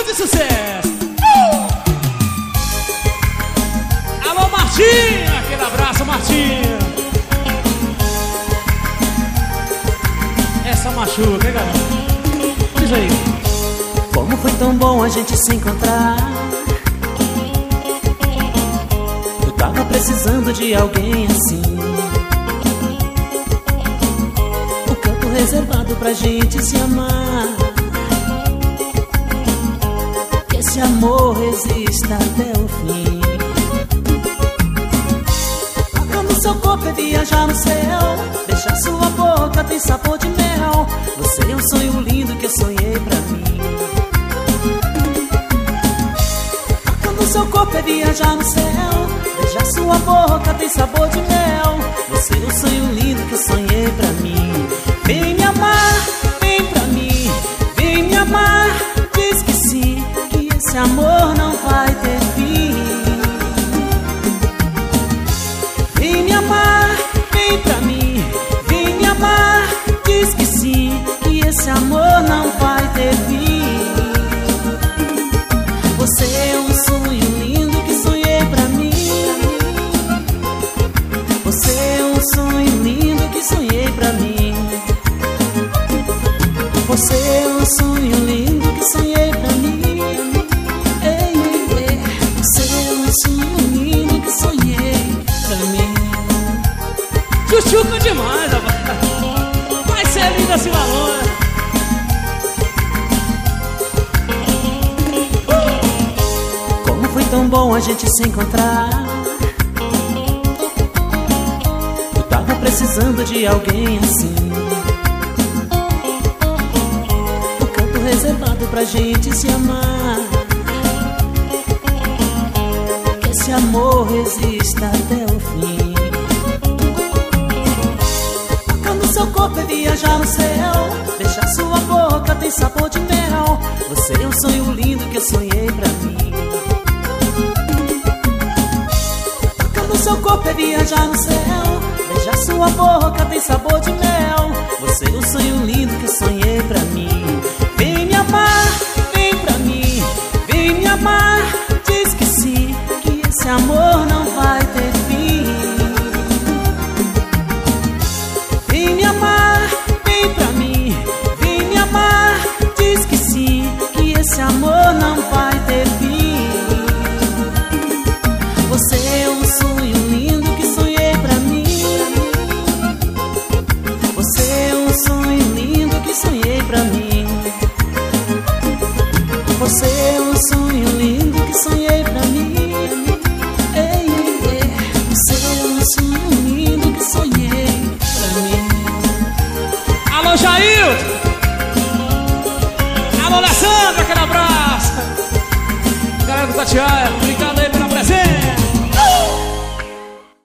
de sucesso. Alô, Martinha, aquele abraço, Martinha. Essa machuca, hein, galera? Diz aí. Como foi tão bom a gente se encontrar. Eu tava precisando de alguém assim. O canto reservado pra gente se amar. Que esse amor resista até o fim. Quando seu corpo é viajar no céu, deixar sua boca tem sabor de mel. Você é um sonho lindo que eu sonhei pra mim. Quando seu corpo é viajar no céu, deixar sua boca tem sabor de mel. Você é um sonho lindo que eu sonhei pra mim. Vem me amar, vem pra mim. Vem me amar, diz que sim, que esse amor não vai ter fim. Vem me amar, vem pra mim. Vem me amar, diz que sim, que esse amor não vai ter fim. Você é um sonho lindo que sonhei pra mim. Você é um sonho lindo que sonhei pra mim. Você é um sonho lindo que sonhei pra mim. Ei, ei, ei. Você é um sonho lindo que sonhei pra mim. Chuchuca demais, rapaz. Vai ser linda assim, Valona. Como foi tão bom a gente se encontrar. Eu tava precisando de alguém assim. O canto reservado pra gente se amar. Que esse amor resista até o fim. Quando seu corpo é viajar no céu, deixar sua boca tem sabor de mel. Você é um sonho lindo que eu sonhei pra mim. Quando seu corpo é viajar no céu, deixar sua boca tem sabor de mel. Você é um sonho lindo que eu sonhei pra mim. Vem me amar, vem pra mim. Vem me amar, diz que sim, que esse amor não vai ter fim. Vem me amar, vem pra mim. Vem me amar, diz que sim, que esse amor não vai ter fim. Você é um sonho lindo que sonhei pra mim. Você é um sonho lindo que sonhei pra mim. Você é um sonho lindo que sonhei pra mim. Ei, ei, ei. Você é um sonho lindo que sonhei pra mim. Alô, Jair. Alô, Alessandra, aquele abraço. Galera do Tatiaia.